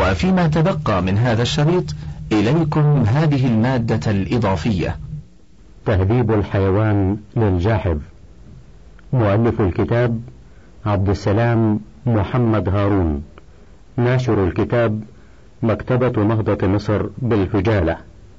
وفيما تبقى من هذا الشريط إليكم هذه المادة الإضافية. تهذيب الحيوان للجاحظ. مؤلف الكتاب عبد السلام محمد هارون. ناشر الكتاب مكتبة نهضة مصر بالفجالة.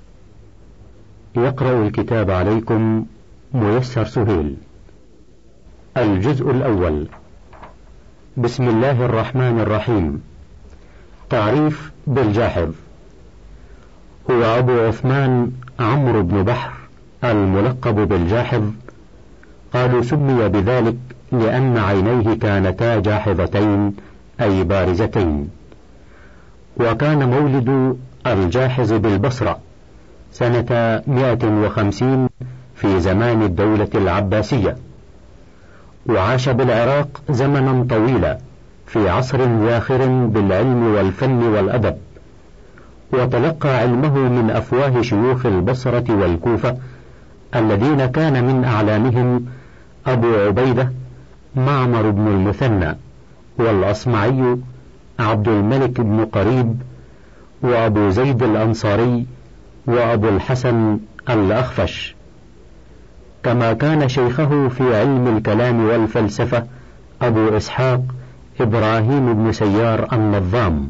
يقرأ الكتاب عليكم ميسر سهيل. الجزء الأول. بسم الله الرحمن الرحيم. تعريف بالجاحظ: هو أبو عثمان عمرو بن بحر الملقب بالجاحظ. قالوا سمي بذلك لأن عينيه كانتا جاحظتين أي بارزتين. وكان مولد الجاحظ بالبصرة سنة 150 في زمان الدولة العباسية، وعاش بالعراق زمنا طويلا في عصر زاخر بالعلم والفن والأدب، وتلقى علمه من أفواه شيوخ البصرة والكوفة الذين كان من أعلامهم أبو عبيدة معمر بن المثنى، والأصمعي عبد الملك بن قريب، وأبو زيد الأنصاري، وأبو الحسن الأخفش. كما كان شيخه في علم الكلام والفلسفة أبو إسحاق إبراهيم بن سيار النظام.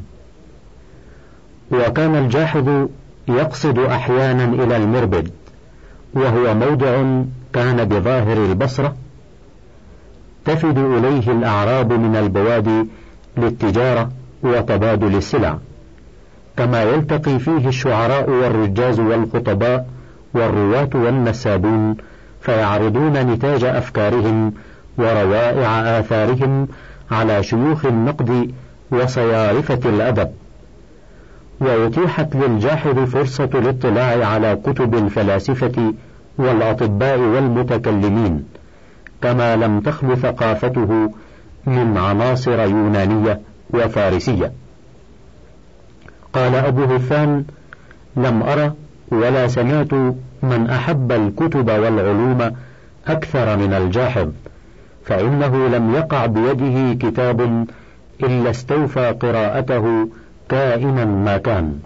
وكان الجاحظ يقصد أحيانا إلى المربد، وهو موضع كان بظاهر البصرة تفد إليه الأعراب من البوادي للتجارة وتبادل السلع، كما يلتقي فيه الشعراء والرجاز والخطباء والرواة والنسابون، فيعرضون نتاج أفكارهم وروائع آثارهم على شيوخ النقد وصيارفة الأدب. وأتيحت للجاحظ فرصة الاطلاع على كتب الفلاسفة والأطباء والمتكلمين، كما لم تخل ثقافته من عناصر يونانية وفارسية. قال أبو هفان: لم أرى ولا سمعت من أحب الكتب والعلوم أكثر من الجاحظ، فإنه لم يقع بيده كتاب إلا استوفى قراءته كائنا ما كان.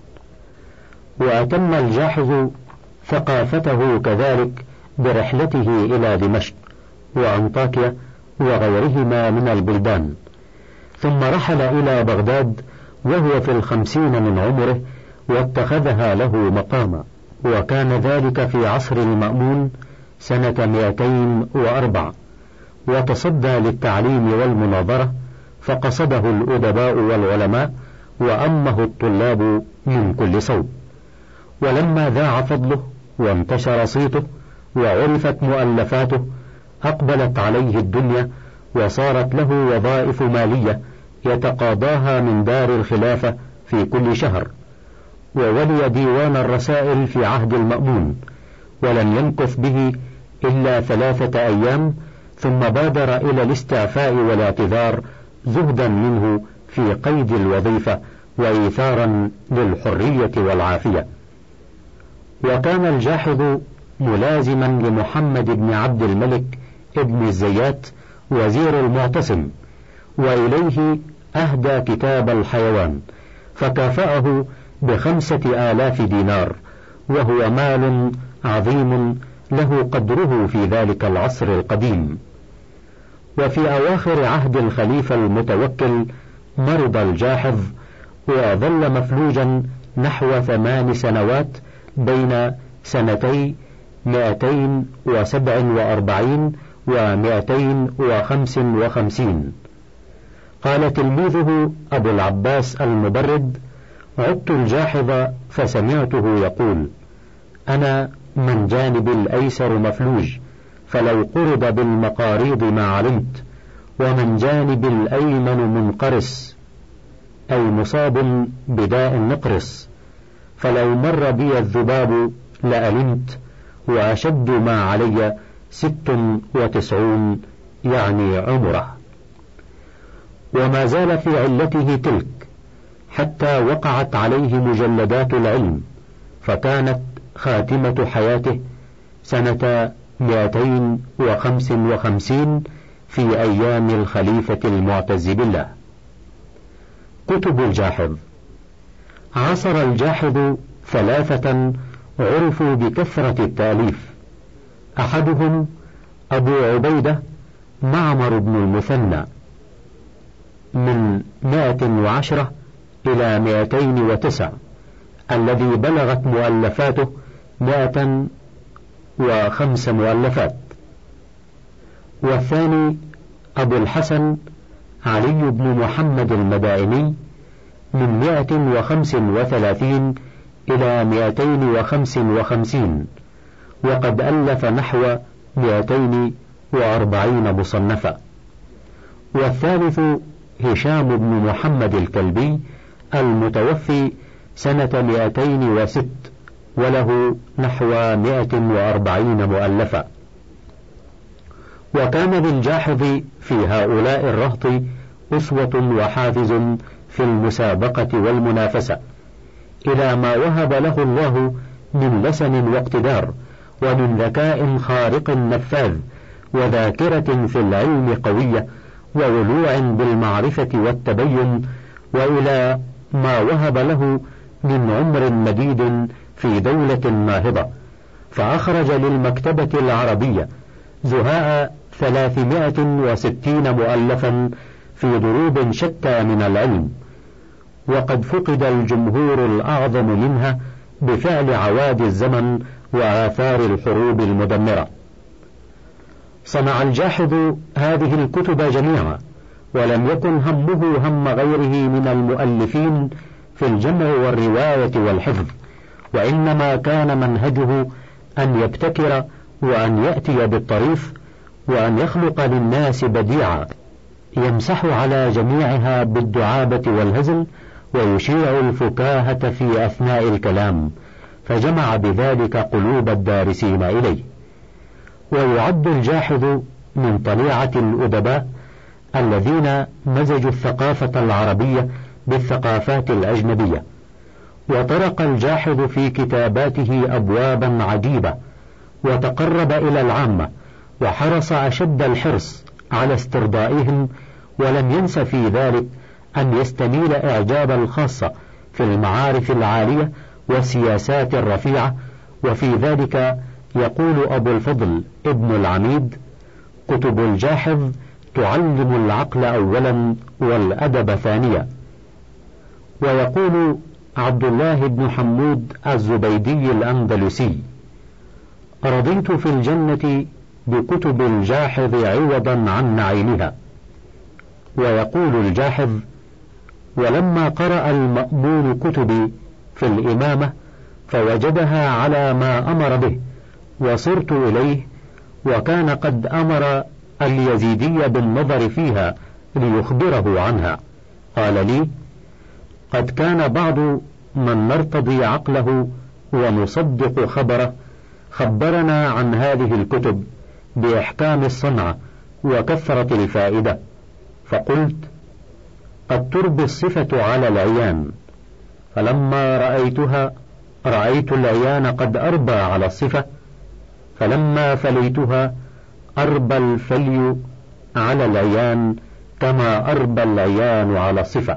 وأتم الجاحظ ثقافته كذلك برحلته إلى دمشق وأنطاكيا وغيرهما من البلدان، ثم رحل إلى بغداد وهو في 50 من عمره، واتخذها له مقاما، وكان ذلك في عصر المأمون سنة 204، وتصدى للتعليم والمناظرة، فقصده الأدباء والعلماء، وأمه الطلاب من كل صوب. ولما ذاع فضله وانتشر صيته وعرفت مؤلفاته، أقبلت عليه الدنيا، وصارت له وظائف مالية يتقاضاها من دار الخلافة في كل شهر، وولي ديوان الرسائل في عهد المأمون، ولم يمكث به إلا 3 أيام، ثم بادر إلى الاستعفاء والاعتذار زهدا منه في قيد الوظيفة وإيثارا للحرية والعافية. وكان الجاحظ ملازما لمحمد بن عبد الملك ابن الزيات وزير المعتصم، وإليه أهدى كتاب الحيوان، فكافأه ب5,000 دينار، وهو مال عظيم له قدره في ذلك العصر القديم. وفي أواخر عهد الخليفة المتوكل مرض الجاحظ، وظل مفلوجا نحو 8 سنوات بين سنتي 247 و255. قال تلميذه أبو العباس المبرد: عدت الجاحظ فسمعته يقول: أنا من جانب الأيسر مفلوج، فلو قرب بالمقاريض ما علمت، ومن جانب الأيمن منقرس، أي مصاب بداء نقرس، فلو مر بي الذباب لألمت، وأشد ما علي 96 يعني عمره. وما زال في علته تلك حتى وقعت عليه مجلدات العلم، فكانت خاتمة حياته سنة 255 في أيام الخليفة المعتز بالله. كتب الجاحظ: عاصر الجاحظ 3 عرفوا بكثرة التأليف، أحدهم أبو عبيدة معمر بن المثنى من 110 إلى 209، الذي بلغت مؤلفاته 105 مؤلفات. والثاني أبو الحسن علي بن محمد المدائني من 135 إلى 255، وقد ألف نحو 240 مصنفا. والثالث هشام بن محمد الكلبي المتوفي سنة 206، وله نحو 140 مؤلفا. وكان للجاحظ في هؤلاء الرهط أسوة وحافز في المسابقة والمنافسة، إلى ما وهب له الله من لسن واقتدار، ومن ذكاء خارق نفاذ، وذاكرة في العلم قوية، وولوع بالمعرفة والتبين، وإلى ما وهب له من عمر مديد في دولة ناهضة، فأخرج للمكتبة العربية زهاء 360 مؤلفا في ضروب شتى من العلم، وقد فقد الجمهور الأعظم منها بفعل عوادي الزمن وآثار الحروب المدمرة. صنع الجاحظ هذه الكتب جميعا، ولم يكن همه هم غيره من المؤلفين في الجمع والرواية والحفظ، وإنما كان منهجه أن يبتكر وأن يأتي بالطريف، وأن يخلق للناس بديعا يمسح على جميعها بالدعابة والهزل، ويشيع الفكاهة في أثناء الكلام، فجمع بذلك قلوب الدارسين إليه. ويعد الجاحظ من طليعة الأدباء الذين مزجوا الثقافة العربية بالثقافات الأجنبية، وطرق الجاحظ في كتاباته أبوابا عجيبة، وتقرب إلى العامة، وحرص أشد الحرص على استرضائهم، ولم ينس في ذلك أن يستميل إعجاب الخاصة في المعارف العالية والسياسات الرفيعة. وفي ذلك يقول أبو الفضل ابن العميد: كتب الجاحظ تعلم العقل أولا والأدب ثانيا. ويقول عبد الله بن حمود الزبيدي الأندلسي: رضيت في الجنة بكتب الجاحظ عوضا عن نعيمها. ويقول الجاحظ: ولما قرأ المأمون كتبي في الإمامة فوجدها على ما أمر به، وصرت إليه، وكان قد أمر اليزيدي بالنظر فيها ليخبره عنها. قال لي: قد كان بعض من نرتضي عقله ونصدق خبره خبرنا عن هذه الكتب بإحكام الصنعة وكثرة الفائدة، فقلت: قد تربي الصفة على العيان، فلما رأيتها رأيت العيان قد أربى على الصفة، فلما فليتها أربى الفلي على العيان كما أربى العيان على الصفة.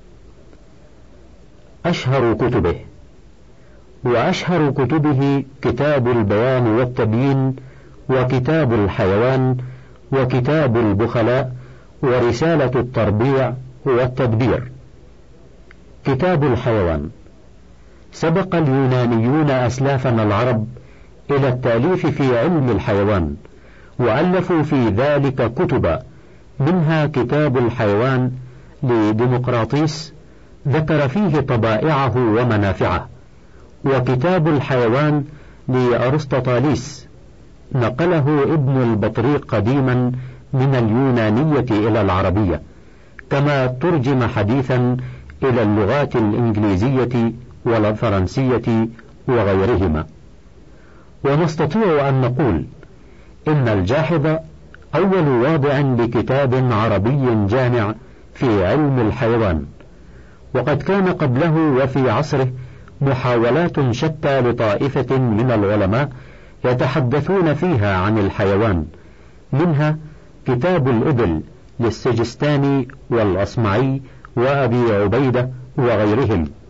أشهر كتبه: وأشهر كتبه كتاب البيان والتبيين، وكتاب الحيوان، وكتاب البخلاء، ورسالة التربيع والتدبير. كتاب الحيوان: سبق اليونانيون أسلافنا العرب إلى التأليف في علم الحيوان، وألفوا في ذلك كتبا، منها كتاب الحيوان لديمقراطيس ذكر فيه طبائعه ومنافعه، وكتاب الحيوان لأرسطاطاليس نقله ابن البطريق قديما من اليونانية إلى العربية، كما ترجم حديثا إلى اللغات الإنجليزية والفرنسية وغيرهما. ونستطيع أن نقول إن الجاحظ أول واضع لكتاب عربي جامع في علم الحيوان، وقد كان قبله وفي عصره محاولات شتى لطائفة من العلماء يتحدثون فيها عن الحيوان، منها كتاب الإبل للسجستاني والأصمعي وأبي عبيدة وغيرهم،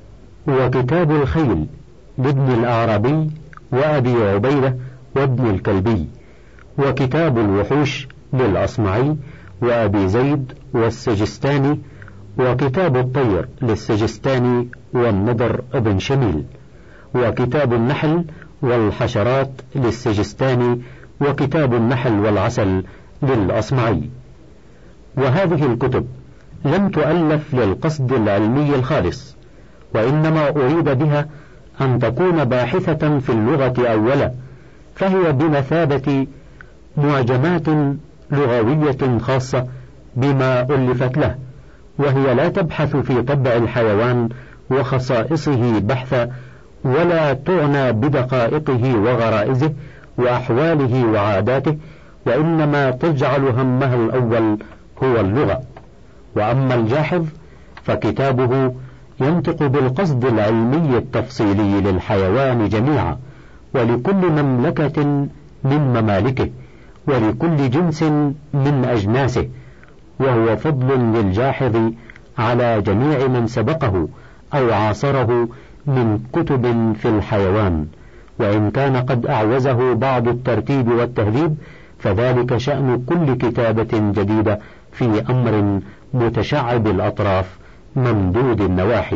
وكتاب الخيل لابن الأعرابي وأبي عبيدة وابن الكلبي، وكتاب الوحوش للأصمعي وأبي زيد والسجستاني، وكتاب الطير للسجستاني والنضر بن شميل، وكتاب النحل والحشرات للسجستاني، وكتاب النحل والعسل للأصمعي. وهذه الكتب لم تؤلف للقصد العلمي الخالص، وإنما أريد بها أن تكون باحثة في اللغة أولا، فهي بمثابة معجمات لغوية خاصة بما ألفت له، وهي لا تبحث في طبع الحيوان وخصائصه بحثا، ولا تعنى بدقائقه وغرائزه وأحواله وعاداته، وإنما تجعل همها الأول هو اللغة. وأما الجاحظ فكتابه ينطق بالقصد العلمي التفصيلي للحيوان جميعا، ولكل مملكة من ممالكه، ولكل جنس من أجناسه، وهو فضل للجاحظ على جميع من سبقه أو عاصره من كتب في الحيوان، وإن كان قد أعوزه بعض الترتيب والتهذيب، فذلك شأن كل كتابة جديدة في أمر متشعب الأطراف ممدود النواحي.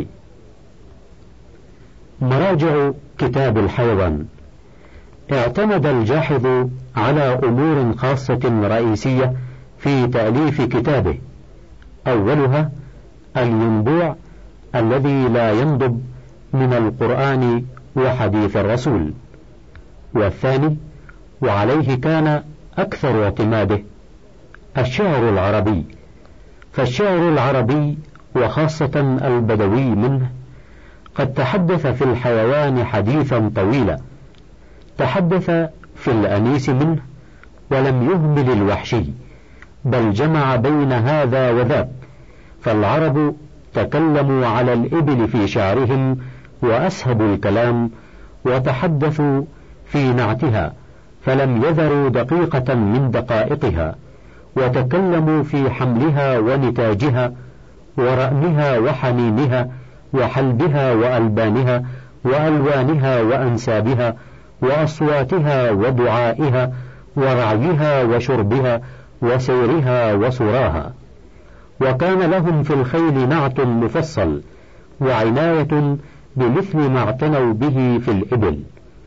مراجع كتاب الحيوان. اعتمد الجاحظ على أمور خاصة رئيسية في تأليف كتابه، أولها الينبوع الذي لا ينضب من القرآن وحديث الرسول، والثاني وعليه كان أكثر اعتماده الشعر العربي، فالشعر العربي وخاصة البدوي منه قد تحدث في الحيوان حديثا طويلا، تحدث في الأنيس منه ولم يهمل الوحشي، بل جمع بين هذا وذاك، فالعرب تكلموا على الإبل في شعرهم وأسهبوا الكلام، وتحدثوا في نعتها فلم يذروا دقيقة من دقائقها، وتكلموا في حملها ونتاجها ورأنها وحنينها وحلبها وألبانها وألوانها وأنسابها وأصواتها ودعائها ورعيها وشربها وسيرها وسراها. وكان لهم في الخيل نعت مفصل وعناية بمثل ما اعتنوا به في الإبل،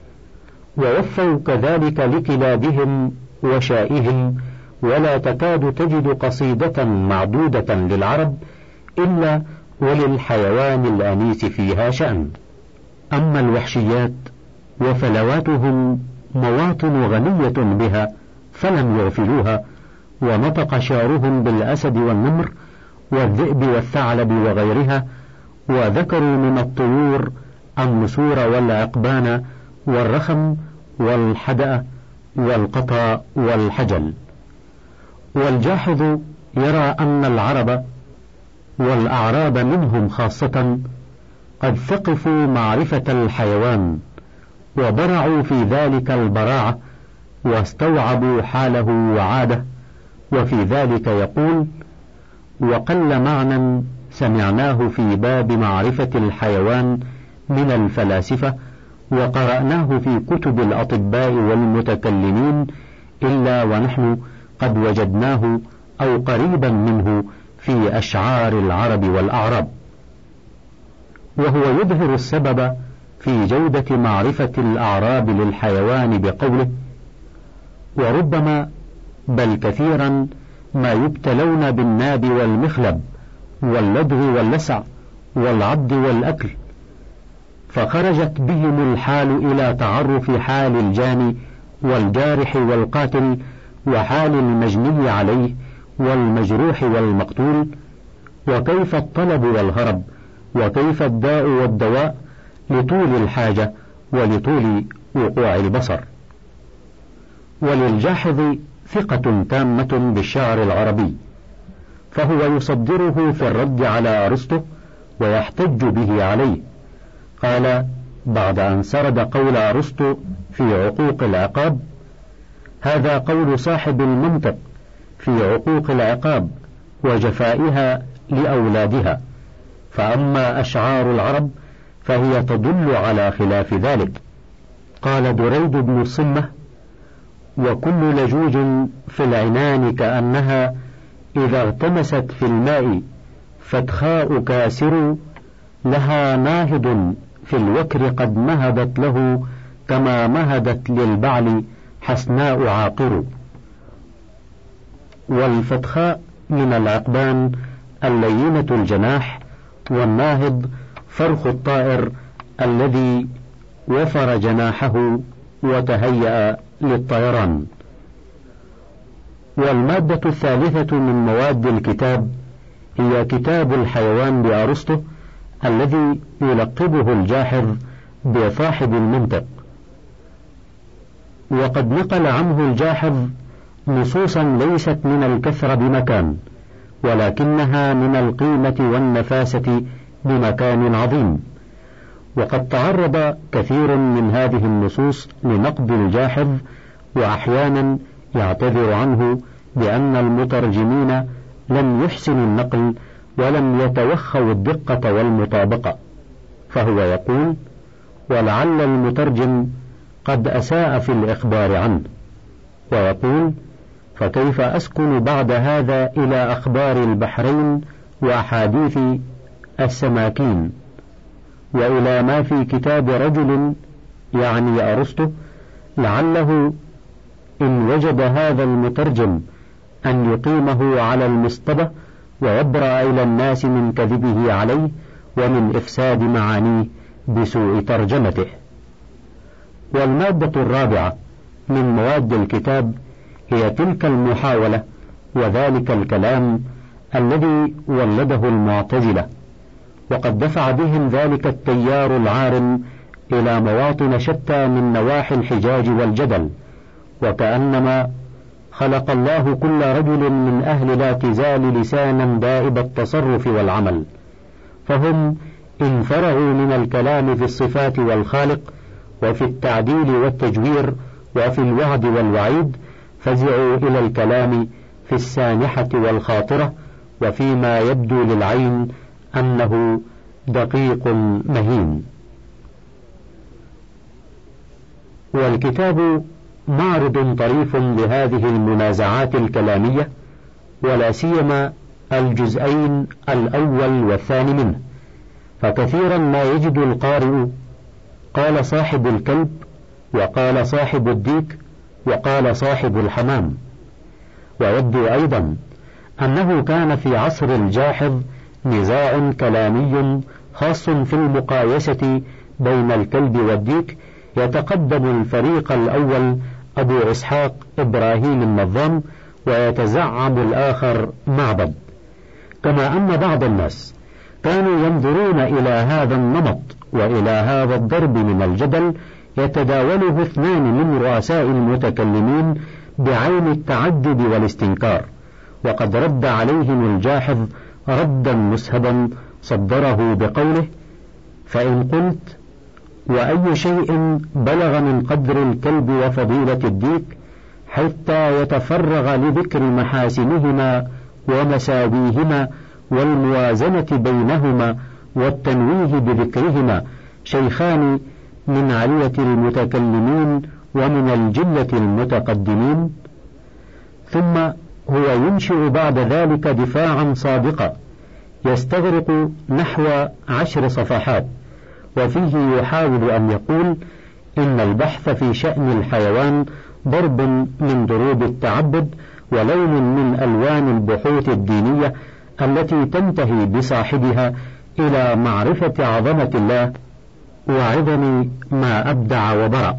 ووفوا كذلك لكلابهم وشائهم، ولا تكاد تجد قصيدة معدودة للعرب إلا وللحيوان الأنيس فيها شأن. أما الوحشيات وفلواتهم مواطن غنية بها فلم يغفلوها، ونطق شعرهم بالأسد والنمر والذئب والثعلب وغيرها، وذكروا من الطيور النسور والعقبان والرخم والحدأ والقطا والحجل. والجاحظ يرى أن العرب والأعراب منهم خاصة قد ثقفوا معرفة الحيوان وبرعوا في ذلك البراعة واستوعبوا حاله وعاده، وفي ذلك يقول: وقل معنى سمعناه في باب معرفة الحيوان من الفلاسفة وقرأناه في كتب الأطباء والمتكلمين إلا ونحن قد وجدناه أو قريبا منه في أشعار العرب والأعراب. وهو يظهر السبب في جودة معرفة الأعراب للحيوان بقوله: وربما بل كثيرا ما يبتلون بالناب والمخلب واللدغ واللسع والعض والأكل، فخرجت بهم الحال إلى تعرف حال الجاني والجارح والقاتل وحال المجني عليه والمجروح والمقتول، وكيف الطلب والهرب، وكيف الداء والدواء، لطول الحاجة ولطول وقوع البصر. وللجاحظ ثقة تامة بالشعر العربي، فهو يصدره في الرد على أرسطو ويحتج به عليه. قال بعد أن سرد قول أرسطو في عقوق العقاب: هذا قول صاحب المنطق في عقوق العقاب وجفائها لأولادها، فأما أشعار العرب فهي تدل على خلاف ذلك. قال دريد بن الصمة: وكل لجوج في العنان كأنها إذا اغتمست في الماء فتخاء كاسر، لها ناهض في الوكر قد مهدت له كما مهدت للبعل حسناء عاقر. والفتخاء من العقبان اللينة الجناح، والناهض فرخ الطائر الذي وفر جناحه وتهيأ للطيران. والمادة الثالثة من مواد الكتاب هي كتاب الحيوان لأرسطو، الذي يلقبه الجاحظ بصاحب المنطق. وقد نقل عنه الجاحظ نصوصا ليست من الكثرة بمكان، ولكنها من القيمة والنفاسة بمكان عظيم. وقد تعرض كثير من هذه النصوص لنقد الجاحظ، وأحيانا يعتذر عنه بأن المترجمين لم يحسنوا النقل ولم يتوخوا الدقة والمطابقة، فهو يقول: ولعل المترجم قد أساء في الإخبار عنه. ويقول: فكيف أسكن بعد هذا إلى أخبار البحرين وأحاديث السماكين، وإلى ما في كتاب رجل يعني أرسطو، لعله إن وجد هذا المترجم أن يقيمه على المصطبة ويبرأ إلى الناس من كذبه عليه ومن إفساد معانيه بسوء ترجمته. والمادة الرابعة من مواد الكتاب هي تلك المحاولة وذلك الكلام الذي ولده المعتزلة، وقد دفع بهم ذلك التيار العارم إلى مواطن شتى من نواحي الحجاج والجدل، وكأنما خلق الله كل رجل من أهل الاعتزال لسانا دائب التصرف والعمل، فهم إن فرغوا من الكلام في الصفات والخالق وفي التعديل والتجوير وفي الوعد والوعيد، فزعوا إلى الكلام في السانحة والخاطرة وفيما يبدو للعين أنه دقيق مهين. والكتاب معرض طريف لهذه المنازعات الكلامية، ولا سيما الجزئين الأول والثاني منه، فكثيرا ما يجد القارئ قال صاحب الكلب، وقال صاحب الديك، وقال صاحب الحمام. ويبدو أيضا أنه كان في عصر الجاحظ نزاع كلامي خاص في المقايسة بين الكلب والديك، يتقدم الفريق الأول أبو إسحاق إبراهيم النظام، ويتزعم الآخر معبد. كما أن بعض الناس كانوا ينظرون إلى هذا النمط وإلى هذا الضرب من الجدل يتداوله اثنان من رؤساء المتكلمين بعين التعجب والاستنكار، وقد رد عليهم الجاحظ ردا مسهبا صدره بقوله: فإن قلت وأي شيء بلغ من قدر الكلب وفضيلة الديك حتى يتفرغ لذكر محاسنهما ومساويهما والموازنة بينهما والتنويه بذكرهما شيخان من علية المتكلمين ومن الجلة المتقدمين، ثم هو ينشئ بعد ذلك دفاعا صادقا يستغرق نحو 10 صفحات، وفيه يحاول أن يقول إن البحث في شأن الحيوان ضرب من ضروب التعبد ولون من ألوان البحوث الدينية التي تنتهي بصاحبها إلى معرفة عظمة الله وعظم ما أبدع وبرع.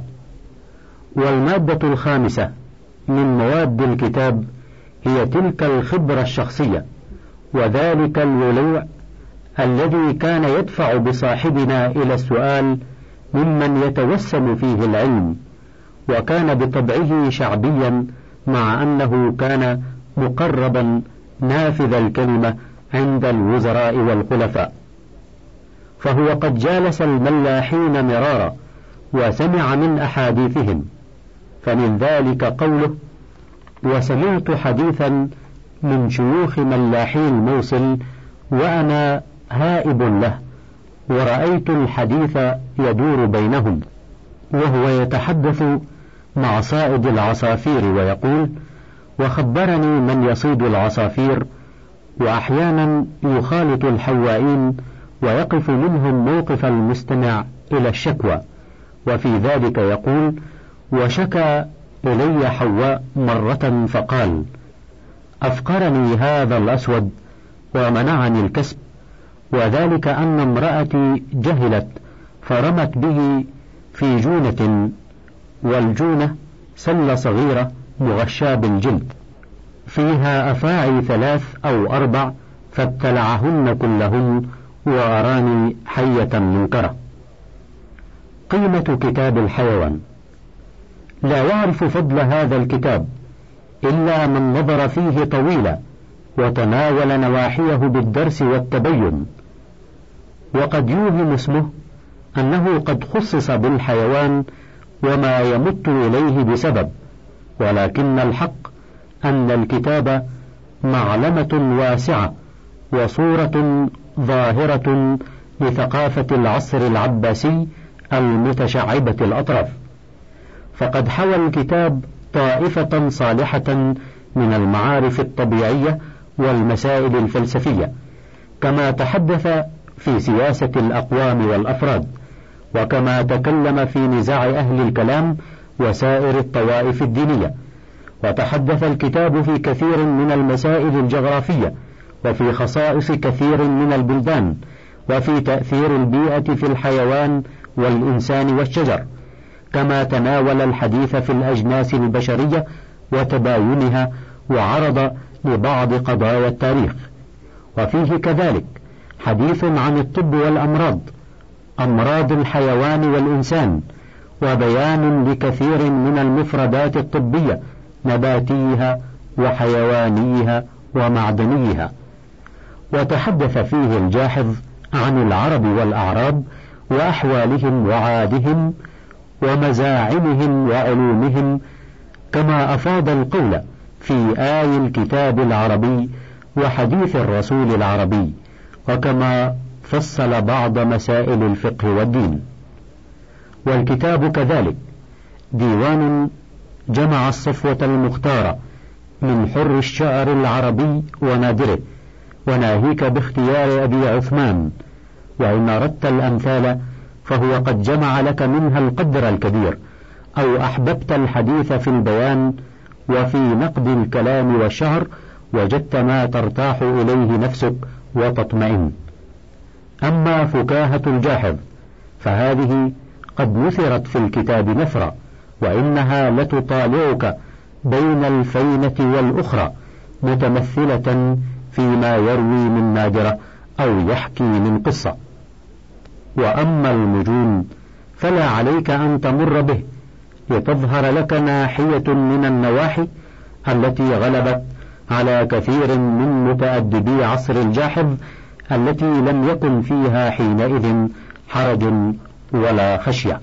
والمادة الخامسة من مواد الكتاب هي تلك الخبرة الشخصية، وذلك الولوع الذي كان يدفع بصاحبنا إلى السؤال ممن يتوسم فيه العلم، وكان بطبعه شعبيا مع أنه كان مقربا نافذ الكلمة عند الوزراء والخلفاء، فهو قد جالس الملاحين مرارا وسمع من أحاديثهم، فمن ذلك قوله: وسمعت حديثا من شيوخ ملاحي الموصل وأنا هائب له، ورأيت الحديث يدور بينهم، وهو يتحدث مع صائد العصافير ويقول: وخبرني من يصيد العصافير، وأحيانا يخالط الحوائين ويقف منهم موقف المستمع إلى الشكوى. وفي ذلك يقول: وشكى إلي حواء مرة فقال: أفقرني هذا الأسود ومنعني الكسب، وذلك أن امرأتي جهلت فرمت به في جونة، والجونة سلة صغيرة مغشاة بالجلد فيها أفاعي 3 أو 4، فابتلعهن كلهن وأراني حية منكرة. قيمة كتاب الحيوان. لا يعرف فضل هذا الكتاب إلا من نظر فيه طويلا وتناول نواحيه بالدرس والتبين، وقد يوهم اسمه أنه قد خصص بالحيوان وما يمت إليه بسبب، ولكن الحق أن الكتاب معلمة واسعة وصورة ظاهرة لثقافة العصر العباسي المتشعبة الأطراف، فقد حوى الكتاب طائفة صالحة من المعارف الطبيعية والمسائل الفلسفية، كما تحدث في سياسة الأقوام والأفراد، وكما تكلم في نزاع أهل الكلام وسائر الطوائف الدينية، وتحدث الكتاب في كثير من المسائل الجغرافية، وفي خصائص كثير من البلدان، وفي تأثير البيئة في الحيوان والإنسان والشجر، كما تناول الحديث في الأجناس البشرية وتباينها، وعرض لبعض قضايا التاريخ. وفيه كذلك حديث عن الطب والأمراض، أمراض الحيوان والإنسان، وبيان لكثير من المفردات الطبية، نباتيها وحيوانيها ومعدنيها. وتحدث فيه الجاحظ عن العرب والأعراب وأحوالهم وعادهم ومزاعمهم وعلومهم، كما أفاض القول في آي الكتاب العربي وحديث الرسول العربي، وكما فصل بعض مسائل الفقه والدين. والكتاب كذلك ديوان جمع الصفوة المختارة من حر الشعر العربي ونادره، وناهيك باختيار أبي عثمان، وإن أردت الأمثال فهو قد جمع لك منها القدر الكبير، أو أحببت الحديث في البيان وفي نقد الكلام والشعر وجدت ما ترتاح إليه نفسك وتطمئن. أما فكاهة الجاحظ فهذه قد نثرت في الكتاب نثرا، وإنها لتطالعك بين الفينة والأخرى، متمثلة فيما يروي من نادرة أو يحكي من قصة. وأما المجون فلا عليك أن تمر به لتظهر لك ناحية من النواحي التي غلبت على كثير من متأدبي عصر الجاحظ، التي لم يكن فيها حينئذ حرج ولا خشية.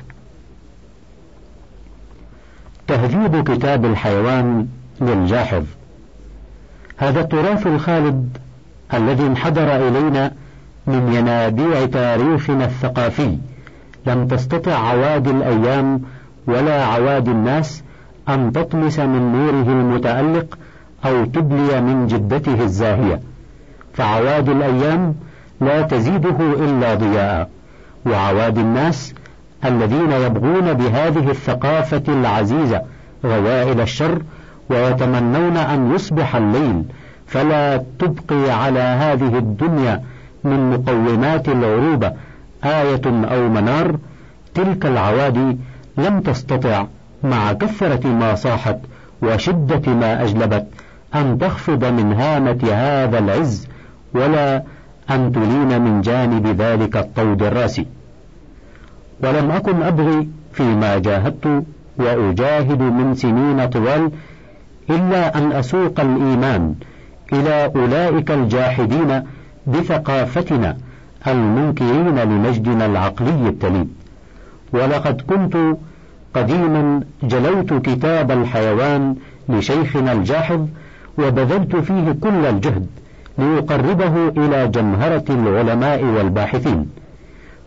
تهذيب كتاب الحيوان للجاحظ. هذا التراث الخالد الذي انحدر إلينا من ينابيع تاريخنا الثقافي لم تستطع عواد الأيام ولا عواد الناس أن تطمس من نوره المتألق أو تبلي من جدته الزاهية، فعواد الأيام لا تزيده إلا ضياء، وعواد الناس الذين يبغون بهذه الثقافة العزيزة غوائل الشر ويتمنون أن يصبح الليل فلا تبقي على هذه الدنيا من مقومات العروبة آية أو منار، تلك العوادي لم تستطع مع كثرة ما صاحت وشدة ما أجلبت أن تخفض من هامة هذا العز، ولا أن تلين من جانب ذلك الطود الراسي. ولم أكن أبغي فيما جاهدت وأجاهد من سنين طوال إلا أن أسوق الإيمان إلى أولئك الجاحدين بثقافتنا المنكرين لمجدنا العقلي التليد. ولقد كنت قديما جلوت كتاب الحيوان لشيخنا الجاحظ وبذلت فيه كل الجهد ليقربه إلى جمهرة العلماء والباحثين،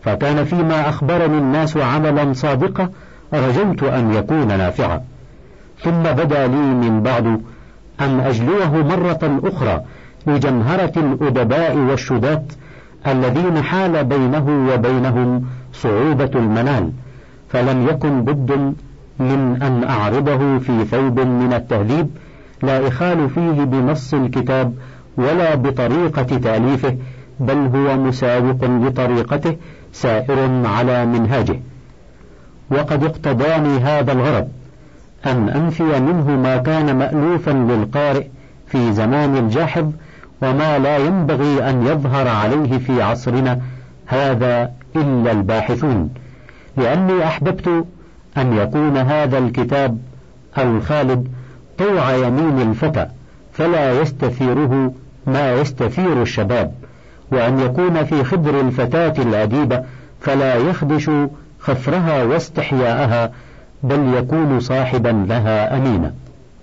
فكان فيما أخبرني الناس عملا صادقا رجوت أن يكون نافعا، ثم بدا لي من بعد أن أجلوه مرة أخرى لجمهرة الأدباء والشداة الذين حال بينه وبينهم صعوبة المنال، فلم يكن بد من أن أعرضه في ثوب من التهذيب لا إخال فيه بنص الكتاب ولا بطريقة تأليفه، بل هو مساوق لطريقته سائر على منهاجه. وقد اقتضاني هذا الغرض أن أنفي منه ما كان مألوفا للقارئ في زمان الجاحظ وما لا ينبغي أن يظهر عليه في عصرنا هذا إلا الباحثون، لأني أحببت أن يكون هذا الكتاب الخالد طوع يمين الفتى فلا يستثيره ما يستثير الشباب، وأن يكون في خدر الفتاة الأديبة فلا يخدش خفرها واستحياءها، بل يكون صاحبا لها أمينا.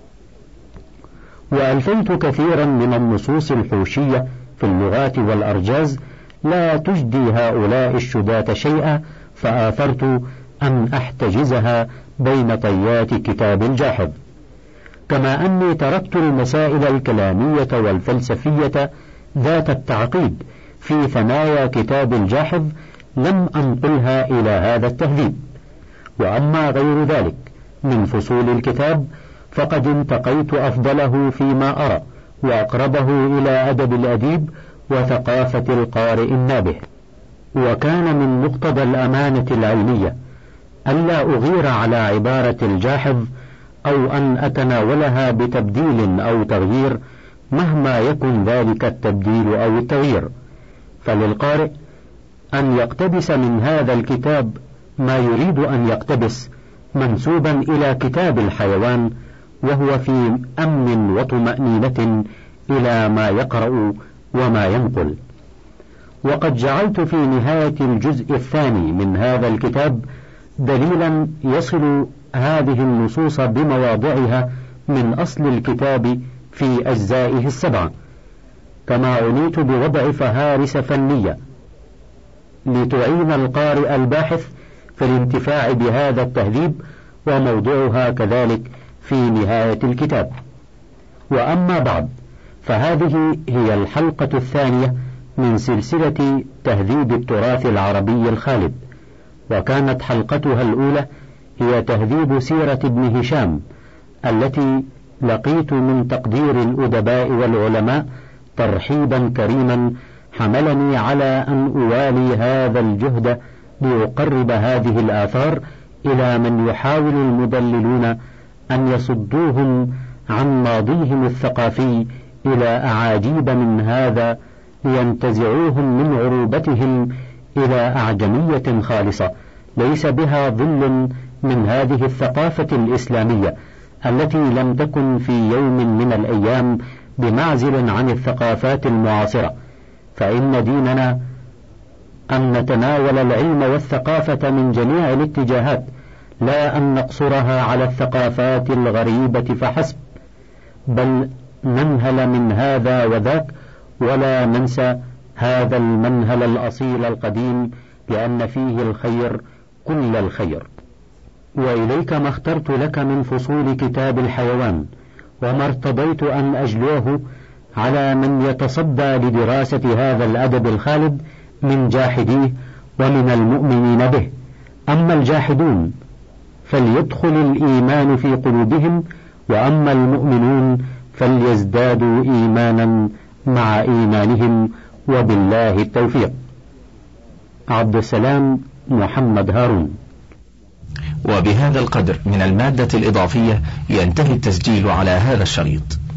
وألفيت كثيرا من النصوص الحوشية في اللغات والأرجاز لا تجدي هؤلاء الشداة شيئا، فآثرت أن أحتجزها بين طيات كتاب الجاحظ، كما أني تركت المسائل الكلامية والفلسفية ذات التعقيد في ثنايا كتاب الجاحظ لم أنقلها إلى هذا التهذيب. وأما غير ذلك من فصول الكتاب فقد انتقيت أفضله فيما أرى وأقربه إلى أدب الأديب وثقافة القارئ النابه. وكان من مقتضى الأمانة العلمية ألا أغير على عبارة الجاحظ أو أن أتناولها بتبديل أو تغيير مهما يكن ذلك التبديل أو التغيير، فللقارئ أن يقتبس من هذا الكتاب ما يريد أن يقتبس منسوبا إلى كتاب الحيوان، وهو في أمن وطمأنينة إلى ما يقرأ وما ينقل. وقد جعلت في نهاية الجزء الثاني من هذا الكتاب دليلا يصل هذه النصوص بمواضعها من أصل الكتاب في أجزائه السبعة، كما عنيت بوضع فهارس فنية لتعين القارئ الباحث في الانتفاع بهذا التهذيب، وموضوعها كذلك في نهاية الكتاب. وأما بعد فهذه هي الحلقة الثانية من سلسلة تهذيب التراث العربي الخالد، وكانت حلقتها الأولى هي تهذيب سيرة ابن هشام التي لقيت من تقدير الأدباء والعلماء ترحيبا كريما حملني على أن أوالي هذا الجهد ليقرب هذه الآثار إلى من يحاول المدللون أن يصدوهم عن ماضيهم الثقافي إلى أعاجيب من هذا لينتزعوهم من عروبتهم إلى أعجمية خالصة ليس بها ظل من هذه الثقافة الإسلامية التي لم تكن في يوم من الأيام بمعزل عن الثقافات المعاصرة، فإن ديننا أن نتناول العلم والثقافة من جميع الاتجاهات، لا أن نقصرها على الثقافات الغريبة فحسب، بل ننهل من هذا وذاك ولا ننسى هذا المنهل الأصيل القديم، لأن فيه الخير كل الخير. وإليك ما اخترت لك من فصول كتاب الحيوان، وما ارتضيت أن أجلوه على من يتصدى لدراسة هذا الأدب الخالد من جاحديه ومن المؤمنين به. أما الجاحدون فليدخل الإيمان في قلوبهم، وأما المؤمنون فليزدادوا إيمانا مع إيمانهم، وبالله التوفيق. عبد السلام محمد هارون. وبهذا القدر من المادة الإضافية ينتهي التسجيل على هذا الشريط.